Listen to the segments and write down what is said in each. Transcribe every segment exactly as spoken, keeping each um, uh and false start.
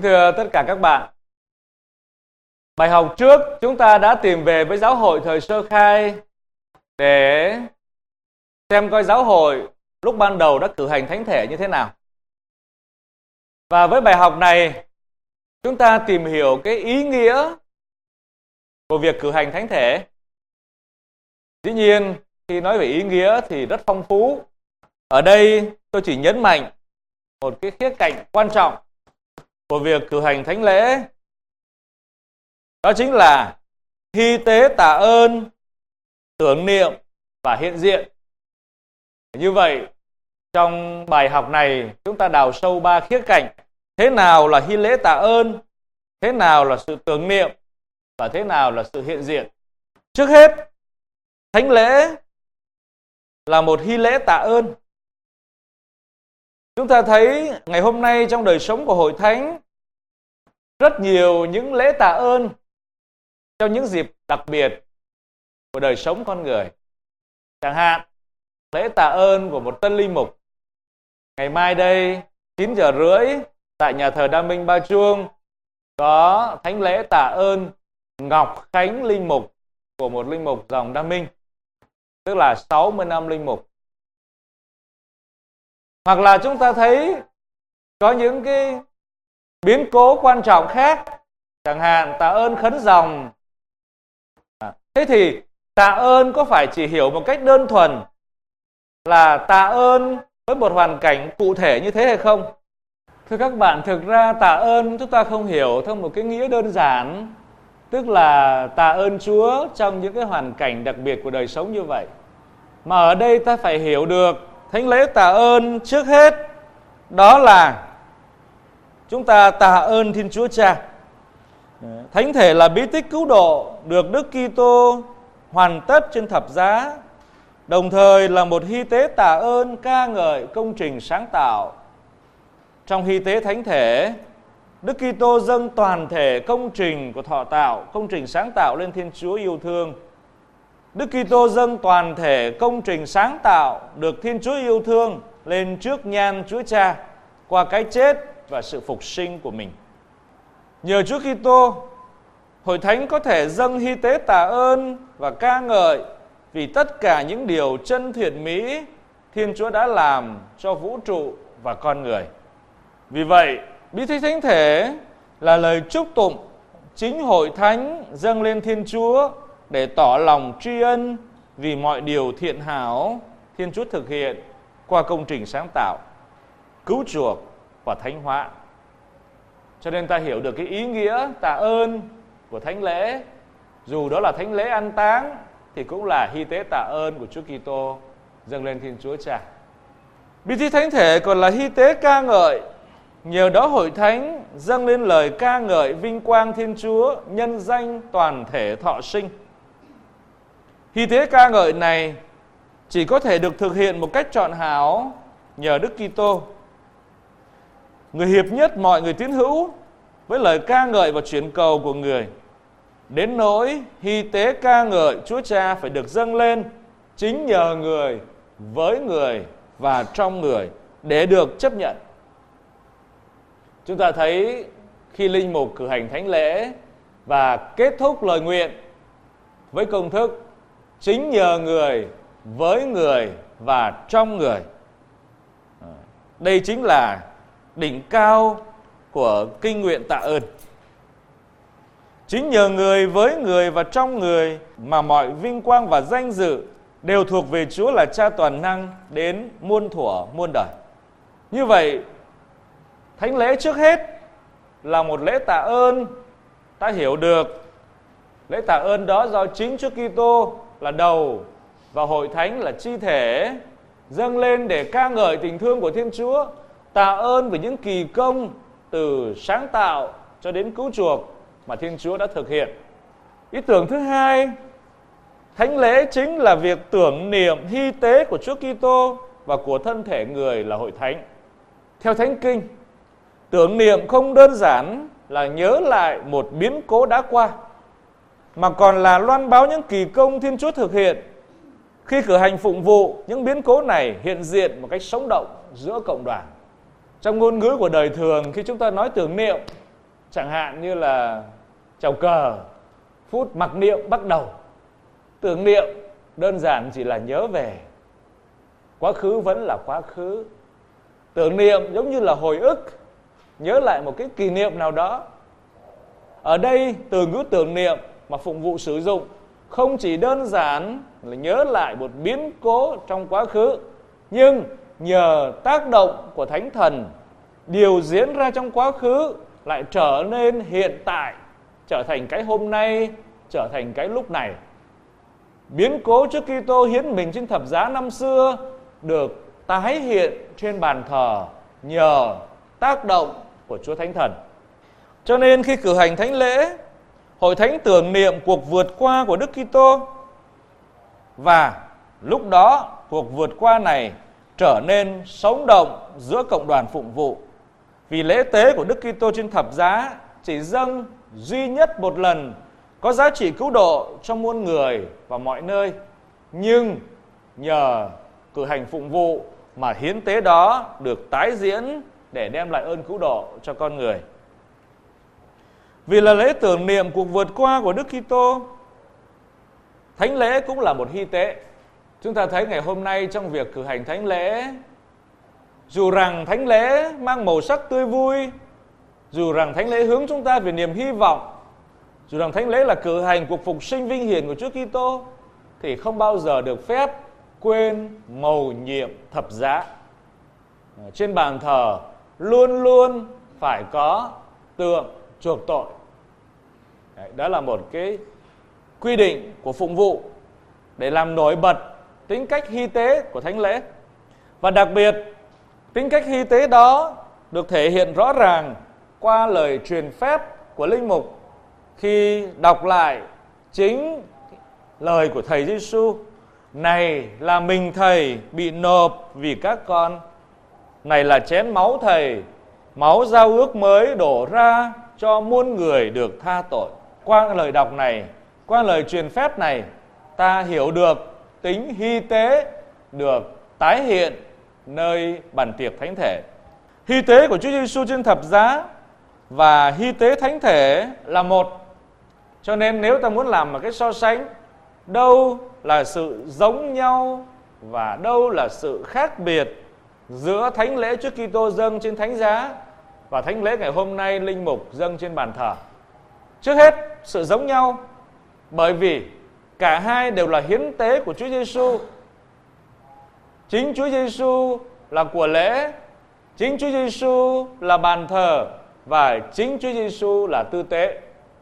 thưa tất cả các bạn, bài học trước chúng ta đã tìm về với giáo hội thời sơ khai để xem coi giáo hội lúc ban đầu đã cử hành thánh thể như thế nào. Và với bài học này, chúng ta tìm hiểu cái ý nghĩa của việc cử hành thánh thể. Dĩ nhiên, khi nói về ý nghĩa thì rất phong phú. Ở đây tôi chỉ nhấn mạnh một cái khía cạnh quan trọng của việc cử hành thánh lễ. Đó chính là hy tế tạ ơn, tưởng niệm và hiện diện. Như vậy, trong bài học này chúng ta đào sâu ba khía cạnh. Thế nào là hy lễ tạ ơn, thế nào là sự tưởng niệm và thế nào là sự hiện diện. Trước hết, thánh lễ là một hy lễ tạ ơn. Chúng ta thấy ngày hôm nay trong đời sống của Hội Thánh rất nhiều những lễ tạ ơn trong những dịp đặc biệt của đời sống con người. Chẳng hạn, lễ tạ ơn của một tân linh mục. Ngày mai đây, chín giờ rưỡi, tại nhà thờ Đa Minh Ba Chuông, có thánh lễ tạ ơn Ngọc Khánh linh mục của một linh mục dòng Đa Minh, tức là sáu mươi năm linh mục. Hoặc là chúng ta thấy có những cái biến cố quan trọng khác, chẳng hạn tạ ơn khấn dòng. Thế thì tạ ơn có phải chỉ hiểu một cách đơn thuần là tạ ơn với một hoàn cảnh cụ thể như thế hay không? Thưa các bạn, thực ra tạ ơn chúng ta không hiểu theo một cái nghĩa đơn giản, tức là tạ ơn Chúa trong những cái hoàn cảnh đặc biệt của đời sống như vậy. Mà ở đây ta phải hiểu được thánh lễ tạ ơn trước hết, đó là chúng ta tạ ơn Thiên Chúa Cha. Thánh thể là bí tích cứu độ được Đức Kitô hoàn tất trên thập giá, đồng thời là một hy tế tạ ơn ca ngợi công trình sáng tạo. Trong hy tế thánh thể, Đức Kitô dâng toàn thể công trình của thọ tạo, công trình sáng tạo lên Thiên Chúa yêu thương. Đức Kitô dâng toàn thể công trình sáng tạo được Thiên Chúa yêu thương lên trước nhan Chúa Cha qua cái chết và sự phục sinh của mình. Nhờ Chúa Kitô, Hội Thánh có thể dâng hy tế tạ ơn và ca ngợi vì tất cả những điều chân thiện mỹ Thiên Chúa đã làm cho vũ trụ và con người. Vì vậy, bí tích thánh thể là lời chúc tụng chính Hội Thánh dâng lên Thiên Chúa để tỏ lòng tri ân vì mọi điều thiện hảo Thiên Chúa thực hiện qua công trình sáng tạo, cứu chuộc và thánh hóa. Cho nên ta hiểu được cái ý nghĩa tạ ơn của thánh lễ, dù đó là thánh lễ an táng thì cũng là hy tế tạ ơn của Chúa Kitô dâng lên Thiên Chúa Cha. Bí tích thánh thể còn là hy tế ca ngợi, nhờ đó Hội Thánh dâng lên lời ca ngợi vinh quang Thiên Chúa nhân danh toàn thể thọ sinh. Hy tế ca ngợi này chỉ có thể được thực hiện một cách trọn hảo nhờ Đức Kitô, người hiệp nhất mọi người tín hữu với lời ca ngợi và chuyển cầu của người. Đến nỗi hy tế ca ngợi Chúa Cha phải được dâng lên chính nhờ người, với người và trong người để được chấp nhận. Chúng ta thấy khi linh mục cử hành thánh lễ và kết thúc lời nguyện với công thức chính nhờ người, với người và trong người. Đây chính là đỉnh cao của kinh nguyện tạ ơn. Chính nhờ người, với người và trong người mà mọi vinh quang và danh dự đều thuộc về Chúa là Cha toàn năng đến muôn thuở muôn đời. Như vậy, thánh lễ trước hết là một lễ tạ ơn. Ta hiểu được lễ tạ ơn đó do chính Chúa Kitô là đầu và Hội Thánh là chi thể dâng lên để ca ngợi tình thương của Thiên Chúa, tạ ơn về những kỳ công từ sáng tạo cho đến cứu chuộc mà Thiên Chúa đã thực hiện. Ý tưởng thứ hai, thánh lễ chính là việc tưởng niệm hy tế của Chúa Kitô và của thân thể người là Hội Thánh. Theo Thánh Kinh, tưởng niệm không đơn giản là nhớ lại một biến cố đã qua, mà còn là loan báo những kỳ công Thiên Chúa thực hiện. Khi cử hành phụng vụ, những biến cố này hiện diện một cách sống động giữa cộng đoàn. Trong ngôn ngữ của đời thường, khi chúng ta nói tưởng niệm Chẳng hạn như là chào cờ, phút mặc niệm bắt đầu. Tưởng niệm đơn giản chỉ là nhớ về. Quá khứ vẫn là quá khứ. Tưởng niệm giống như là hồi ức, nhớ lại một cái kỷ niệm nào đó. Ở đây từ ngữ tưởng niệm mà phụng vụ sử dụng không chỉ đơn giản là nhớ lại một biến cố trong quá khứ, nhưng nhờ tác động của Thánh Thần, điều diễn ra trong quá khứ lại trở nên hiện tại, trở thành cái hôm nay, trở thành cái lúc này. Biến cố Chúa Kitô hiến mình trên thập giá năm xưa được tái hiện trên bàn thờ nhờ tác động của Chúa Thánh Thần. Cho nên khi cử hành thánh lễ, hội thánh tưởng niệm cuộc vượt qua của Đức Kitô, và lúc đó cuộc vượt qua này trở nên sống động giữa cộng đoàn phụng vụ. Vì lễ tế của Đức Kitô trên thập giá chỉ dâng duy nhất một lần, có giá trị cứu độ cho muôn người và mọi nơi. Nhưng nhờ cử hành phụng vụ mà hiến tế đó được tái diễn để đem lại ơn cứu độ cho con người. Vì là lễ tưởng niệm cuộc vượt qua của Đức Kitô, thánh lễ cũng là một hy tế. Chúng ta thấy ngày hôm nay trong việc cử hành thánh lễ, dù rằng thánh lễ mang màu sắc tươi vui, dù rằng thánh lễ hướng chúng ta về niềm hy vọng, dù rằng thánh lễ là cử hành cuộc phục sinh vinh hiển của Chúa Kitô, thì không bao giờ được phép quên mầu nhiệm thập giá. Trên bàn thờ luôn luôn phải có tượng chuộc tội. Đấy, đó là một cái quy định của phụng vụ để làm nổi bật tính cách hy tế của thánh lễ. Và đặc biệt, tính cách hy tế đó được thể hiện rõ ràng qua lời truyền phép của linh mục khi đọc lại chính lời của Thầy Giêsu: này là mình Thầy bị nộp vì các con, này là chén máu Thầy, máu giao ước mới đổ ra cho muôn người được tha tội. Qua lời đọc này, qua lời truyền phép này, ta hiểu được tính hy tế được tái hiện nơi bàn tiệc thánh thể. Hy tế của Chúa Giêsu trên thập giá và hy tế thánh thể là một. Cho nên nếu ta muốn làm một cái so sánh, đâu là sự giống nhau và đâu là sự khác biệt giữa thánh lễ Chúa Kitô dâng trên thánh giá và thánh lễ ngày hôm nay linh mục dâng trên bàn thờ. Trước hết, sự giống nhau bởi vì cả hai đều là hiến tế của Chúa Giêsu. Chính Chúa Giêsu là của lễ, chính Chúa Giêsu là bàn thờ và chính Chúa Giêsu là tư tế.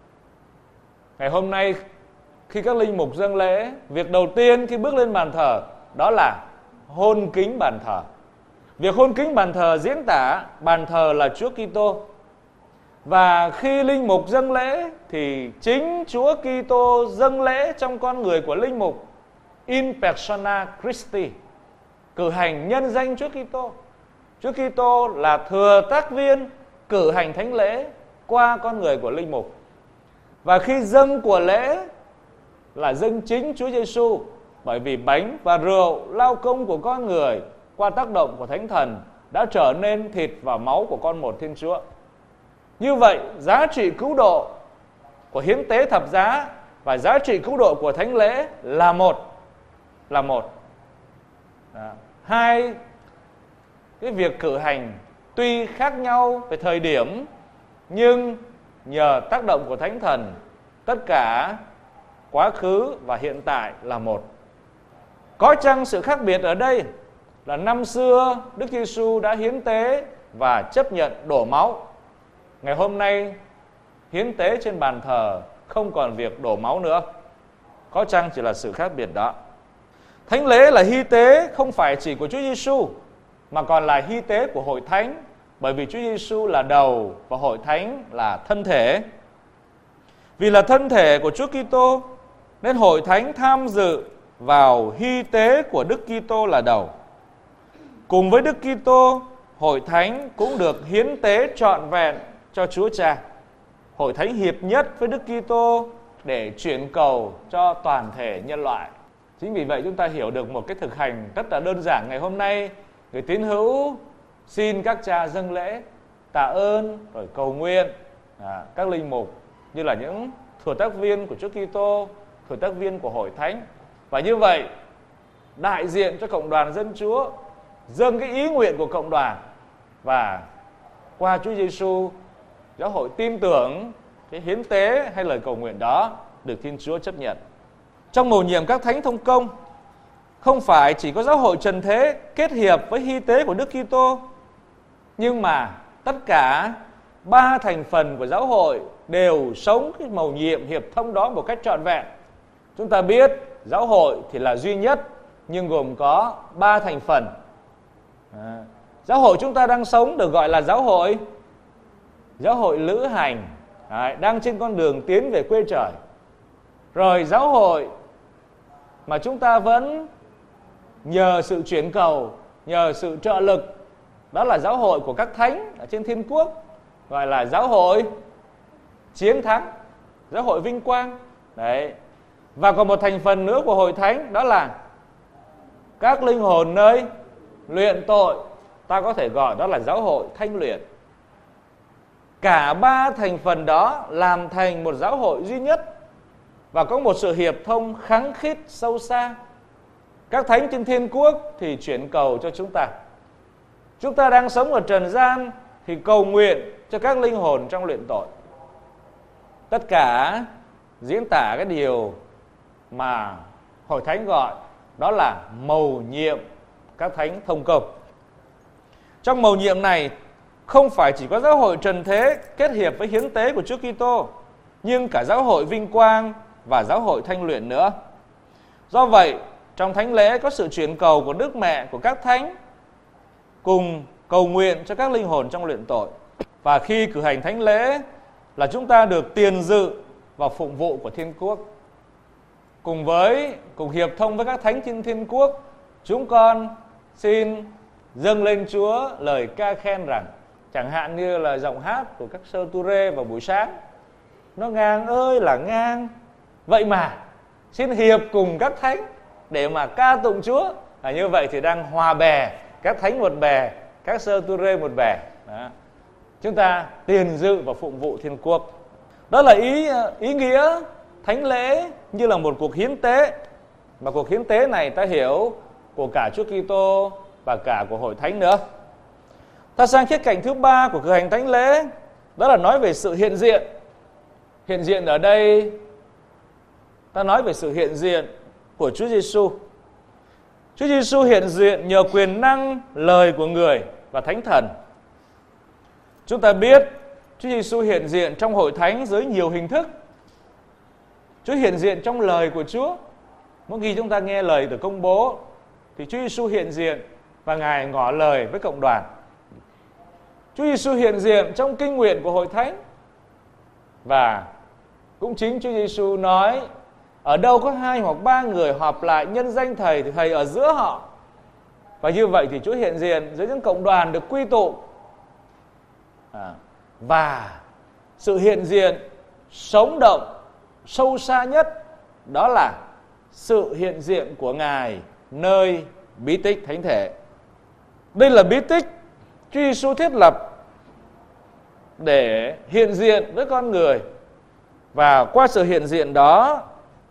Ngày hôm nay khi các linh mục dâng lễ, việc đầu tiên khi bước lên bàn thờ đó là hôn kính bàn thờ. Việc hôn kính bàn thờ diễn tả bàn thờ là Chúa Kitô. Và khi linh mục dâng lễ thì chính Chúa Kitô dâng lễ trong con người của linh mục, in persona Christi, cử hành nhân danh Chúa Kitô. Chúa Kitô là thừa tác viên cử hành thánh lễ qua con người của linh mục. Và khi dâng của lễ là dâng chính Chúa Giêsu, bởi vì bánh và rượu lao công của con người qua tác động của Thánh Thần đã trở nên thịt và máu của con một Thiên Chúa. Như vậy, giá trị cứu độ của hiến tế thập giá và giá trị cứu độ của thánh lễ là một. Là một. Đó. Hai, cái việc cử hành tuy khác nhau về thời điểm, nhưng nhờ tác động của Thánh Thần, tất cả quá khứ và hiện tại là một. Có chăng sự khác biệt ở đây là năm xưa Đức Giêsu đã hiến tế và chấp nhận đổ máu. Ngày hôm nay hiến tế trên bàn thờ không còn việc đổ máu nữa. Có chăng chỉ là sự khác biệt đó. Thánh lễ là hy tế không phải chỉ của Chúa Giêsu mà còn là hy tế của hội thánh, bởi vì Chúa Giêsu là đầu và hội thánh là thân thể. Vì là thân thể của Chúa Kitô nên hội thánh tham dự vào hy tế của Đức Kitô là đầu. Cùng với Đức Kitô, hội thánh cũng được hiến tế trọn vẹn cho Chúa Cha. Hội thánh hiệp nhất với Đức Kitô để chuyển cầu cho toàn thể nhân loại. Chính vì vậy chúng ta hiểu được một cái thực hành rất là đơn giản. Ngày hôm nay, người tín hữu xin các cha dâng lễ, tạ ơn, rồi cầu nguyện à, các linh mục như là những thừa tác viên của Chúa Kitô, thừa tác viên của Hội Thánh. Và như vậy, đại diện cho cộng đoàn dân Chúa dâng cái ý nguyện của cộng đoàn, và qua Chúa Giêsu, giáo hội tin tưởng cái hiến tế hay lời cầu nguyện đó được Thiên Chúa chấp nhận. Trong mầu nhiệm các thánh thông công, không phải chỉ có giáo hội trần thế kết hiệp với hy tế của Đức Kitô, nhưng mà tất cả ba thành phần của giáo hội đều sống cái mầu nhiệm hiệp thông đó một cách trọn vẹn. Chúng ta biết giáo hội thì là duy nhất, nhưng gồm có ba thành phần. À, giáo hội chúng ta đang sống được gọi là giáo hội giáo hội lữ hành, à, đang trên con đường tiến về quê trời. Rồi giáo hội mà chúng ta vẫn nhờ sự chuyển cầu, nhờ sự trợ lực, đó là giáo hội của các thánh ở trên thiên quốc, gọi là giáo hội chiến thắng, giáo hội vinh quang. Đấy. Và còn một thành phần nữa của hội thánh, đó là các linh hồn nơi luyện tội, ta có thể gọi đó là giáo hội thanh luyện. Cả ba thành phần đó làm thành một giáo hội duy nhất và có một sự hiệp thông khăng khít sâu xa. Các thánh trên thiên quốc thì chuyển cầu cho chúng ta. Chúng ta đang sống ở trần gian thì cầu nguyện cho các linh hồn trong luyện tội. Tất cả diễn tả cái điều mà Hội Thánh gọi đó là mầu nhiệm các thánh thông công. Trong mầu nhiệm này không phải chỉ có giáo hội trần thế kết hiệp với hiến tế của Chúa Kitô, nhưng cả giáo hội vinh quang và giáo hội thanh luyện nữa. Do vậy, trong thánh lễ có sự chuyển cầu của Đức Mẹ của các thánh cùng cầu nguyện cho các linh hồn trong luyện tội. Và khi cử hành thánh lễ là chúng ta được tiền dự vào phụng vụ của thiên quốc. Cùng với cùng hiệp thông với các thánh trên thiên quốc, chúng con xin dâng lên Chúa lời ca khen rằng, chẳng hạn như là giọng hát của các sơ tu rê vào buổi sáng, nó ngang ơi là ngang, vậy mà xin hiệp cùng các thánh để mà ca tụng Chúa. À, như vậy thì đang hòa bè, các thánh một bè, các sơ tu rê một bè. Đó. Chúng ta tiền dự vào phụng vụ thiên quốc. Đó là ý ý nghĩa thánh lễ như là một cuộc hiến tế. Mà cuộc hiến tế này ta hiểu của cả Chúa Kitô và cả của Hội Thánh nữa. Ta sang khía cạnh thứ ba của cử hành thánh lễ, đó là nói về sự hiện diện. Hiện diện ở đây ta nói về sự hiện diện của Chúa Giêsu. Chúa Giêsu hiện diện nhờ quyền năng lời của người và Thánh Thần. Chúng ta biết Chúa Giêsu hiện diện trong Hội Thánh dưới nhiều hình thức. Chúa hiện diện trong lời của Chúa. Mỗi khi chúng ta nghe lời được công bố thì Chúa Giêsu hiện diện và Ngài ngỏ lời với cộng đoàn. Chúa Giêsu hiện diện trong kinh nguyện của Hội Thánh. Và cũng chính Chúa Giêsu nói, ở đâu có hai hoặc ba người họp lại nhân danh Thầy thì Thầy ở giữa họ. Và như vậy thì Chúa hiện diện giữa những cộng đoàn được quy tụ. À, và sự hiện diện sống động, sâu xa nhất, đó là sự hiện diện của Ngài nơi bí tích thánh thể. Đây là bí tích Chúa Giêsu thiết lập để hiện diện với con người. Và qua sự hiện diện đó,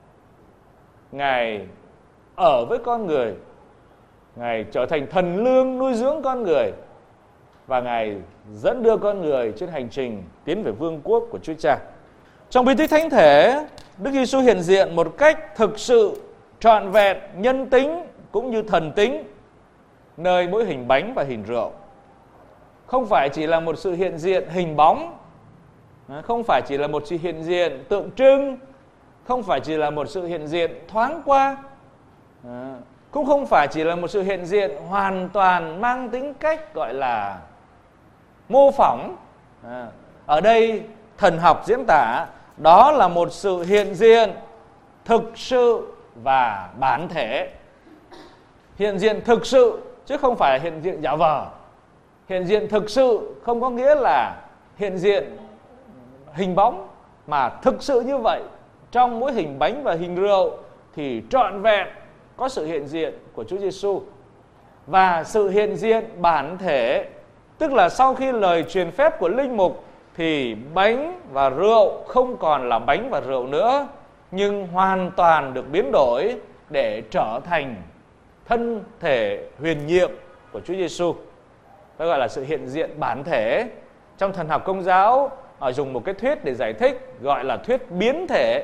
Ngài ở với con người, Ngài trở thành thần lương nuôi dưỡng con người, và Ngài dẫn đưa con người trên hành trình tiến về vương quốc của Chúa Cha. Trong bí tích thánh thể, Đức Giêsu hiện diện một cách thực sự trọn vẹn, nhân tính cũng như thần tính nơi mỗi hình bánh và hình rượu. Không phải chỉ là một sự hiện diện hình bóng, không phải chỉ là một sự hiện diện tượng trưng, không phải chỉ là một sự hiện diện thoáng qua, cũng không phải chỉ là một sự hiện diện hoàn toàn mang tính cách gọi là mô phỏng. Ở đây thần học diễn tả đó là một sự hiện diện thực sự và bản thể. Hiện diện thực sự chứ không phải là hiện diện giả vờ. Hiện diện thực sự không có nghĩa là hiện diện hình bóng, mà thực sự như vậy trong mỗi hình bánh và hình rượu thì trọn vẹn có sự hiện diện của Chúa Giêsu. Và sự hiện diện bản thể, tức là sau khi lời truyền phép của linh mục thì bánh và rượu không còn là bánh và rượu nữa, nhưng hoàn toàn được biến đổi để trở thành thân thể huyền nhiệm của Chúa Giêsu. Đó gọi là sự hiện diện bản thể. Trong thần học Công giáo họ dùng một cái thuyết để giải thích, gọi là thuyết biến thể,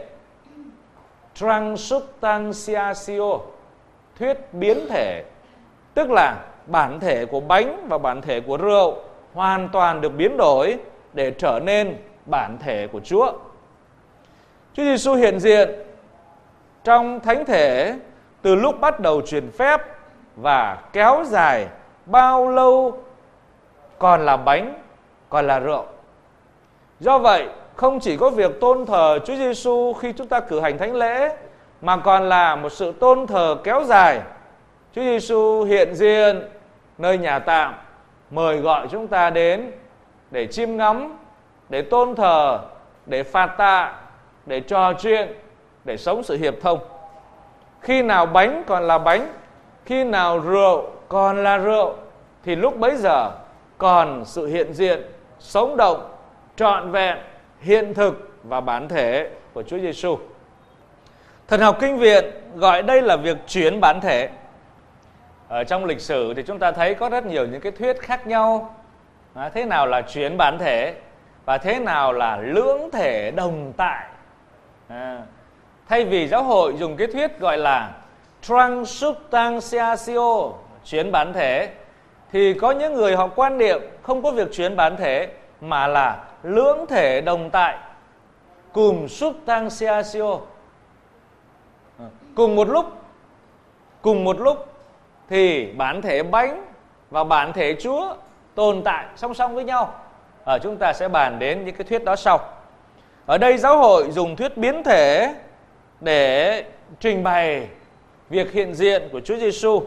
transubstantiatio, thuyết biến thể. Tức là bản thể của bánh và bản thể của rượu hoàn toàn được biến đổi để trở nên bản thể của Chúa. Chúa Giêsu hiện diện trong thánh thể từ lúc bắt đầu truyền phép và kéo dài bao lâu còn là bánh, còn là rượu. Do vậy, không chỉ có việc tôn thờ Chúa Giêsu khi chúng ta cử hành thánh lễ, mà còn là một sự tôn thờ kéo dài. Chúa Giêsu hiện diện nơi nhà tạm, mời gọi chúng ta đến để chiêm ngắm, để tôn thờ, để phạt tạ, để trò chuyện, để sống sự hiệp thông. Khi nào bánh còn là bánh, khi nào rượu còn là rượu, thì lúc bấy giờ còn sự hiện diện, sống động, trọn vẹn, hiện thực và bản thể của Chúa Giêsu. Thần học Kinh Viện gọi đây là việc chuyển bản thể. Ở trong lịch sử thì chúng ta thấy có rất nhiều những cái thuyết khác nhau. À, thế nào là chuyển bản thể và thế nào là lưỡng thể đồng tại. À, thay vì giáo hội dùng cái thuyết gọi là transubstantiatio, chuyển bản thể, thì có những người họ quan niệm không có việc chuyển bản thể mà là lưỡng thể đồng tại, cum substantiatio. Cùng một lúc, cùng một lúc thì bản thể bánh và bản thể Chúa tồn tại song song với nhau. Ở chúng ta sẽ bàn đến những cái thuyết đó sau. Ở đây giáo hội dùng thuyết biến thể để trình bày việc hiện diện của Chúa Giêsu.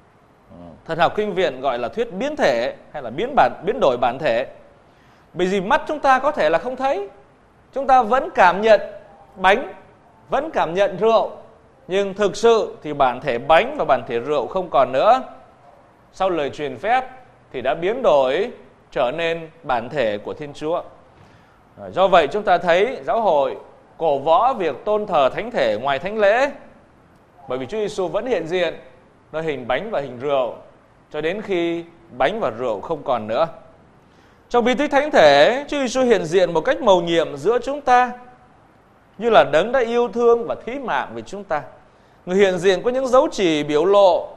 Thần học Kinh Viện gọi là thuyết biến thể hay là biến bản biến đổi bản thể. Bởi vì mắt chúng ta có thể là không thấy, chúng ta vẫn cảm nhận bánh, vẫn cảm nhận rượu, nhưng thực sự thì bản thể bánh và bản thể rượu không còn nữa. Sau lời truyền phép thì đã biến đổi trở nên bản thể của Thiên Chúa. Do vậy chúng ta thấy giáo hội cổ võ việc tôn thờ thánh thể ngoài thánh lễ, bởi vì Chúa Giêsu vẫn hiện diện nơi hình bánh và hình rượu cho đến khi bánh và rượu không còn nữa. Trong bí tích thánh thể, Chúa Giêsu hiện diện một cách mầu nhiệm giữa chúng ta, như là đấng đã yêu thương và thí mạng về chúng ta. Người hiện diện có những dấu chỉ biểu lộ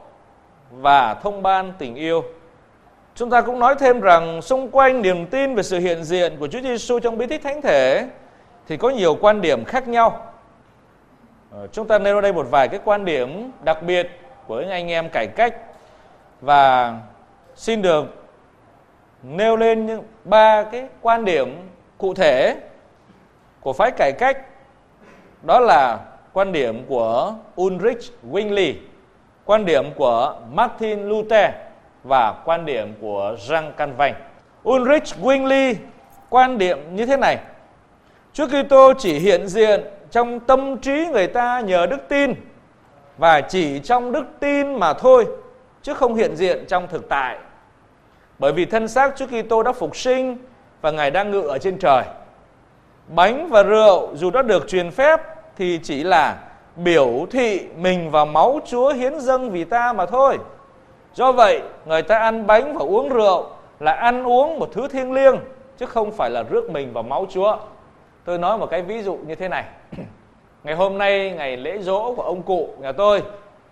và thông ban tình yêu. Chúng ta cũng nói thêm rằng xung quanh niềm tin về sự hiện diện của Chúa Giêsu trong bí tích thánh thể thì có nhiều quan điểm khác nhau. Chúng ta nêu ra đây một vài cái quan điểm đặc biệt của những anh em cải cách, và xin được nêu lên những ba cái quan điểm cụ thể của phái cải cách. Đó là quan điểm của Ulrich Zwingli, quan điểm của Martin Luther và quan điểm của Jean Calvin. Ulrich Zwingli quan điểm như thế này: Chúa Kitô chỉ hiện diện trong tâm trí người ta nhờ đức tin, và chỉ trong đức tin mà thôi, chứ không hiện diện trong thực tại. Bởi vì thân xác Chúa Kitô đã phục sinh và Ngài đang ngự ở trên trời. Bánh và rượu dù đã được truyền phép thì chỉ là biểu thị mình và máu Chúa hiến dâng vì ta mà thôi. Do vậy, người ta ăn bánh và uống rượu là ăn uống một thứ thiêng liêng, chứ không phải là rước mình vào máu Chúa. Tôi nói một cái ví dụ như thế này. Ngày hôm nay, ngày lễ giỗ của ông cụ nhà tôi,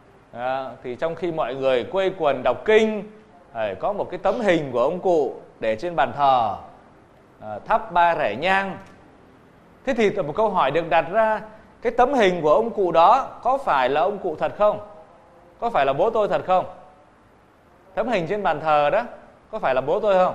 à, thì trong khi mọi người quây quần đọc kinh, à, có một cái tấm hình của ông cụ để trên bàn thờ, à, thắp ba rẻ nhang. Thế thì một câu hỏi được đặt ra: cái tấm hình của ông cụ đó có phải là ông cụ thật không? Có phải là bố tôi thật không? Tấm hình trên bàn thờ đó có phải là bố tôi không?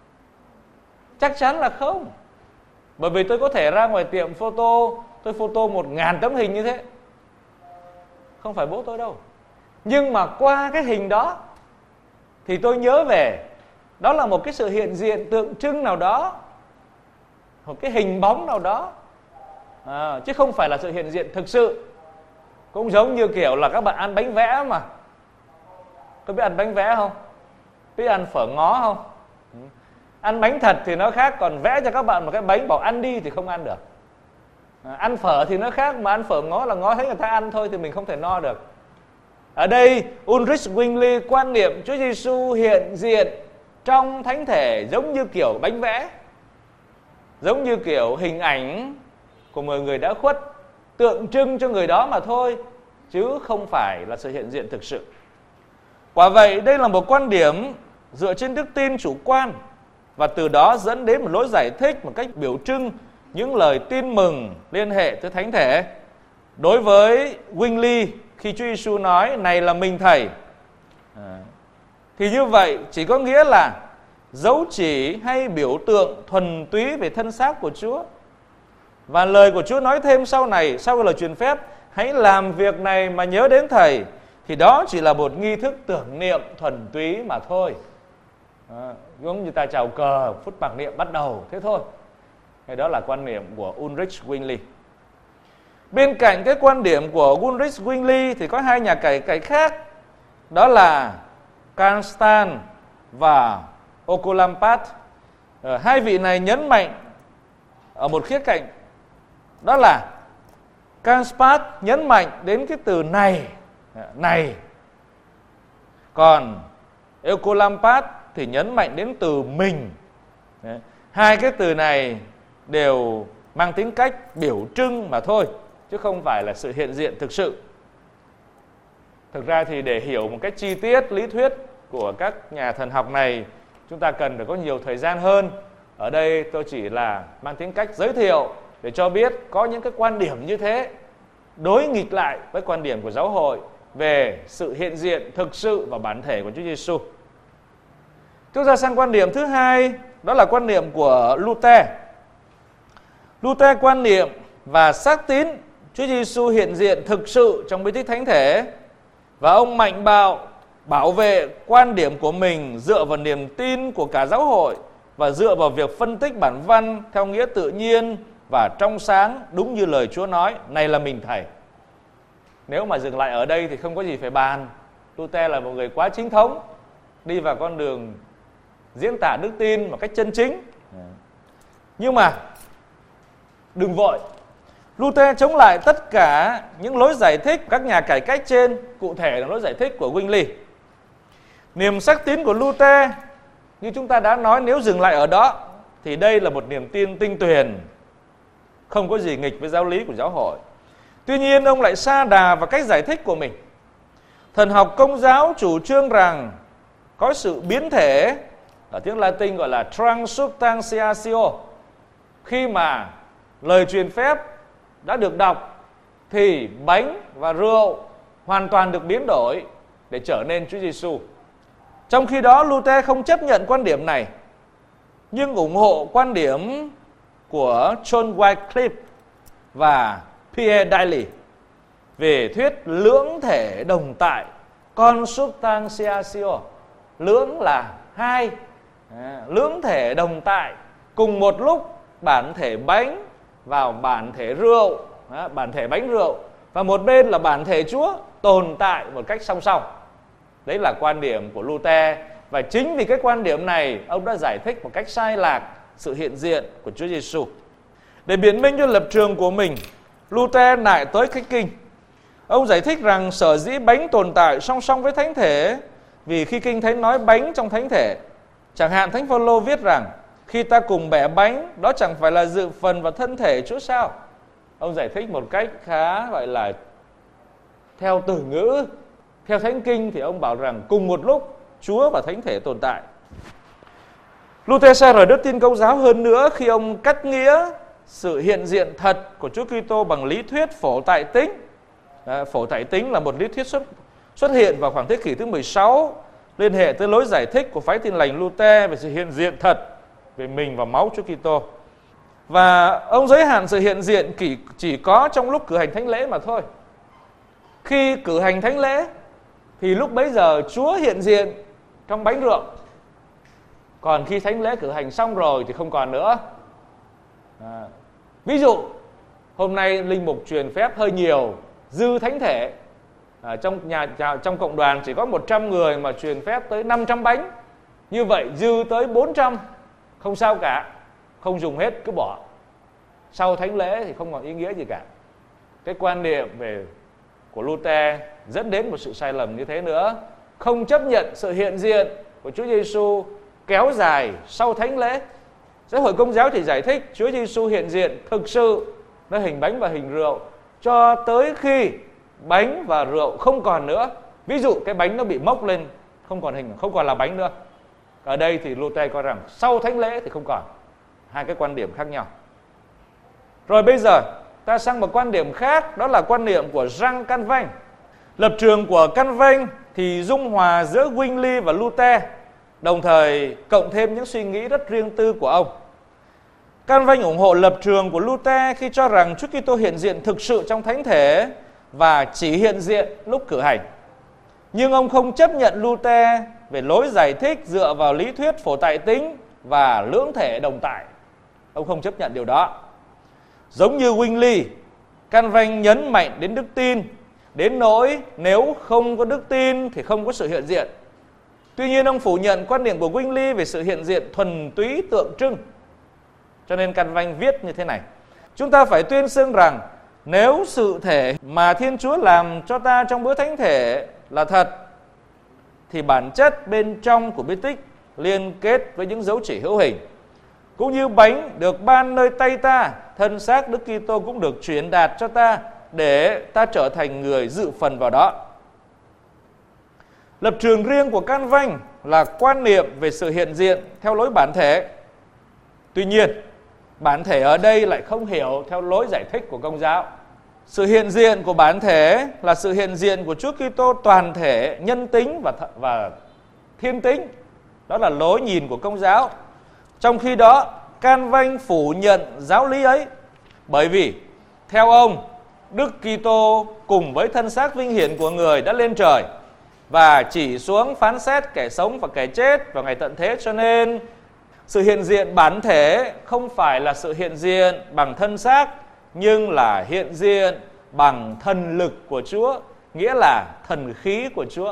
Chắc chắn là không. Bởi vì tôi có thể ra ngoài tiệm photo, tôi photo một ngàn tấm hình như thế, không phải bố tôi đâu. Nhưng mà qua cái hình đó thì tôi nhớ về đó là một cái sự hiện diện tượng trưng nào đó, một cái hình bóng nào đó, à, chứ không phải là sự hiện diện thực sự. Cũng giống như kiểu là các bạn ăn bánh vẽ mà. Có biết ăn bánh vẽ không? Biết ăn phở ngó không? Ăn bánh thật thì nó khác, còn vẽ cho các bạn một cái bánh bảo ăn đi thì không ăn được. À, ăn phở thì nó khác, mà ăn phở ngó là ngó thấy người ta ăn thôi thì mình không thể no được. Ở đây Ulrich Zwingli quan niệm Chúa Giêsu hiện diện trong thánh thể giống như kiểu bánh vẽ, giống như kiểu hình ảnh của một người đã khuất, tượng trưng cho người đó mà thôi, chứ không phải là sự hiện diện thực sự. Quả vậy, đây là một quan điểm dựa trên đức tin chủ quan, và từ đó dẫn đến một lối giải thích một cách biểu trưng những lời tin mừng liên hệ tới thánh thể. Đối với Zwingli, khi Chúa Giêsu nói này là mình Thầy, thì như vậy chỉ có nghĩa là dấu chỉ hay biểu tượng thuần túy về thân xác của Chúa. Và lời của Chúa nói thêm sau này, sau lời truyền phép, hãy làm việc này mà nhớ đến Thầy, thì đó chỉ là một nghi thức tưởng niệm thuần túy mà thôi. À, giống như ta chào cờ, phút mặc niệm bắt đầu, thế thôi. Cái đó là quan niệm của Ulrich Zwingli. Bên cạnh cái quan điểm của Ulrich Zwingli thì có hai nhà cải cải khác, đó là Karl Stan và Okolampat. À, hai vị này nhấn mạnh ở một khía cạnh, đó là Karl Stan nhấn mạnh đến cái từ này, này. Còn Okolampat thì nhấn mạnh đến từ mình. Đấy. Hai cái từ này đều mang tính cách biểu trưng mà thôi, chứ không phải là sự hiện diện thực sự. Thực ra thì để hiểu một cách chi tiết lý thuyết của các nhà thần học này, chúng ta cần phải có nhiều thời gian hơn. Ở đây tôi chỉ là mang tính cách giới thiệu để cho biết có những cái quan điểm như thế đối nghịch lại với quan điểm của giáo hội về sự hiện diện thực sự và bản thể của Chúa Giêsu. Chúng ta sang quan điểm thứ hai, đó là quan niệm của Luther. Luther quan niệm và xác tín Chúa Giêsu hiện diện thực sự trong bí tích thánh thể, và ông mạnh bạo bảo vệ quan điểm của mình dựa vào niềm tin của cả giáo hội và dựa vào việc phân tích bản văn theo nghĩa tự nhiên và trong sáng, đúng như lời Chúa nói, này là mình Thầy. Nếu mà dừng lại ở đây thì không có gì phải bàn. Luther là một người quá chính thống, đi vào con đường diễn tả đức tin một cách chân chính. Nhưng mà đừng vội. Luther chống lại tất cả những lối giải thích các nhà cải cách trên, cụ thể là lối giải thích của Zwingli. Niềm xác tín của Luther, như chúng ta đã nói, nếu dừng lại ở đó thì đây là một niềm tin tinh tuyền, không có gì nghịch với giáo lý của giáo hội. Tuy nhiên ông lại sa đà vào cách giải thích của mình. Thần học Công giáo chủ trương rằng có sự biến thể, ở tiếng Latin gọi là transubstantiatio. Khi mà lời truyền phép đã được đọc thì bánh và rượu hoàn toàn được biến đổi để trở nên Chúa Giêsu. Trong khi đó Luther không chấp nhận quan điểm này, nhưng ủng hộ quan điểm của John Wycliffe và Pierre Daly về thuyết lưỡng thể đồng tại, consubstantiatio. Lưỡng là hai, à, lưỡng thể đồng tại, cùng một lúc bản thể bánh vào bản thể rượu, à, bản thể bánh rượu, và một bên là bản thể Chúa tồn tại một cách song song. Đấy là quan điểm của Luther, và chính vì cái quan điểm này ông đã giải thích một cách sai lạc sự hiện diện của Chúa Giêsu. Để biện minh cho lập trường của mình, Luther nại tới Thánh Kinh. Ông giải thích rằng sở dĩ bánh tồn tại song song với thánh thể vì khi Kinh Thánh nói bánh trong thánh thể. Chẳng hạn Thánh Phaolô viết rằng khi ta cùng bẻ bánh, đó chẳng phải là dự phần vào thân thể Chúa sao? Ông giải thích một cách khá gọi là theo từ ngữ. Theo Thánh Kinh thì ông bảo rằng cùng một lúc Chúa và thánh thể tồn tại. Luther sai rời đức tin Công giáo hơn nữa khi ông cắt nghĩa sự hiện diện thật của Chúa Kitô bằng lý thuyết phổ tại tính. À, phổ tại tính là một lý thuyết xuất, xuất hiện vào khoảng thế kỷ thứ mười sáu, liên hệ tới lối giải thích của phái Tin lành Luther về sự hiện diện thật về mình và máu Chúa Kitô. Và ông giới hạn sự hiện diện chỉ có trong lúc cử hành thánh lễ mà thôi. Khi cử hành thánh lễ thì lúc bấy giờ Chúa hiện diện trong bánh rượu. Còn khi thánh lễ cử hành xong rồi thì không còn nữa. À, ví dụ hôm nay linh mục truyền phép hơi nhiều, dư thánh thể. À, trong nhà trong cộng đoàn chỉ có một trăm người mà truyền phép tới năm trăm bánh. Như vậy dư tới bốn trăm. Không sao cả, không dùng hết cứ bỏ. Sau thánh lễ thì không còn ý nghĩa gì cả. Cái quan niệm về của Luther dẫn đến một sự sai lầm như thế nữa, không chấp nhận sự hiện diện của Chúa Giêsu kéo dài sau thánh lễ. Giáo hội Công giáo thì giải thích Chúa Giêsu hiện diện thực sự nơi hình bánh và hình rượu cho tới khi bánh và rượu không còn nữa. Ví dụ cái bánh nó bị mốc lên, không còn hình, không còn là bánh nữa. Ở đây thì Luther coi rằng sau thánh lễ thì không còn. Hai cái quan điểm khác nhau. Rồi bây giờ ta sang một quan điểm khác, đó là quan niệm của Jean Calvin. Lập trường của Calvin thì dung hòa giữa Zwingli và Luther, đồng thời cộng thêm những suy nghĩ rất riêng tư của ông. Calvin ủng hộ lập trường của Luther khi cho rằng Chúa Kitô hiện diện thực sự trong thánh thể và chỉ hiện diện lúc cử hành. Nhưng ông không chấp nhận Luther về lối giải thích dựa vào lý thuyết phổ tại tính và lưỡng thể đồng tại. Ông không chấp nhận điều đó. Giống như Zwingli, Calvin nhấn mạnh đến đức tin, đến nỗi nếu không có đức tin thì không có sự hiện diện. Tuy nhiên ông phủ nhận quan điểm của Zwingli về sự hiện diện thuần túy tượng trưng. Cho nên Calvin viết như thế này: chúng ta phải tuyên xưng rằng nếu sự thể mà Thiên Chúa làm cho ta trong bữa thánh thể là thật, thì bản chất bên trong của bí tích liên kết với những dấu chỉ hữu hình. Cũng như bánh được ban nơi tay ta, thân xác Đức Kitô cũng được truyền đạt cho ta để ta trở thành người dự phần vào đó. Lập trường riêng của Calvin là quan niệm về sự hiện diện theo lối bản thể. Tuy nhiên, bản thể ở đây lại không hiểu theo lối giải thích của Công giáo. Sự hiện diện của bản thể là sự hiện diện của Chúa Kitô toàn thể, nhân tính và, th- và thiên tính. Đó là lối nhìn của Công giáo. Trong khi đó, Calvin phủ nhận giáo lý ấy, bởi vì theo ông, Đức Kitô cùng với thân xác vinh hiển của người đã lên trời và chỉ xuống phán xét kẻ sống và kẻ chết vào ngày tận thế, cho nên sự hiện diện bản thể không phải là sự hiện diện bằng thân xác, nhưng là hiện diện bằng thần lực của Chúa, nghĩa là thần khí của Chúa.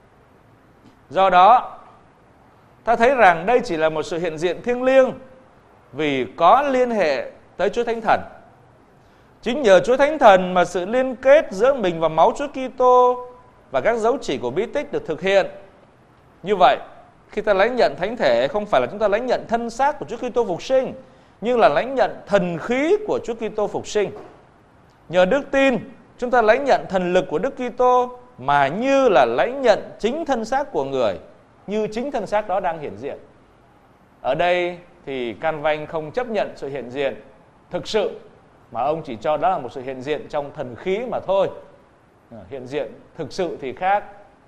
Do đó, ta thấy rằng đây chỉ là một sự hiện diện thiêng liêng vì có liên hệ tới Chúa Thánh Thần. Chính nhờ Chúa Thánh Thần mà sự liên kết giữa mình và máu Chúa Kitô và các dấu chỉ của bí tích được thực hiện. Như vậy, khi ta lãnh nhận thánh thể, không phải là chúng ta lãnh nhận thân xác của Chúa Kitô phục sinh, nhưng là lãnh nhận thần khí của Chúa Kitô phục sinh. Nhờ đức tin, chúng ta lãnh nhận thần lực của Đức Kitô mà như là lãnh nhận chính thân xác của người, như chính thân xác đó đang hiện diện. Ở đây thì Calvin không chấp nhận sự hiện diện thực sự, mà ông chỉ cho đó là một sự hiện diện trong thần khí mà thôi. Hiện diện thực sự thì khác,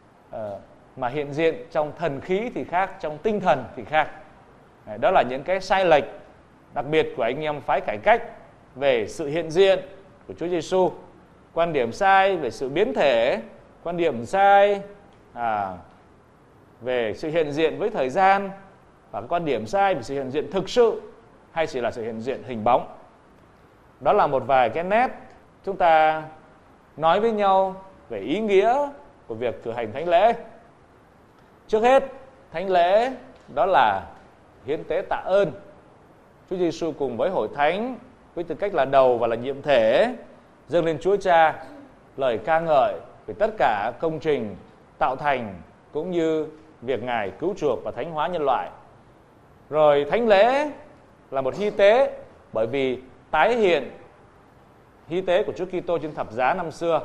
mà hiện diện trong thần khí thì khác, trong tinh thần thì khác. Đó là những cái sai lệch đặc biệt của anh em phái cải cách về sự hiện diện của Chúa Giêsu. Quan điểm sai về sự biến thể, quan điểm sai à, về sự hiện diện với thời gian, và quan điểm sai về sự hiện diện thực sự hay chỉ là sự hiện diện hình bóng. Đó là một vài cái nét chúng ta nói với nhau về ý nghĩa của việc cử hành thánh lễ. Trước hết, thánh lễ đó là hiến tế tạ ơn. Chúa Giêsu cùng với hội thánh với tư cách là đầu và là nhiệm thể dâng lên Chúa Cha lời ca ngợi về tất cả công trình tạo thành cũng như việc Ngài cứu chuộc và thánh hóa nhân loại. Rồi thánh lễ là một hy tế, bởi vì tái hiện hy tế của Chúa Kitô trên thập giá năm xưa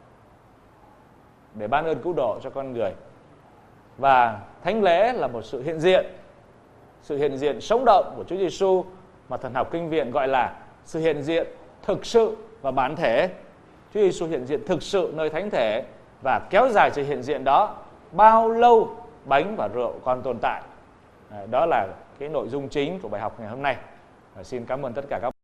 để ban ơn cứu độ cho con người. Và thánh lễ là một sự hiện diện, sự hiện diện sống động của Chúa Giêsu mà thần học kinh viện gọi là sự hiện diện thực sự và bản thể. Chúa Giêsu hiện diện thực sự nơi thánh thể và kéo dài sự hiện diện đó bao lâu bánh và rượu còn tồn tại. Đó là cái nội dung chính của bài học ngày hôm nay. Xin cảm ơn tất cả các bạn.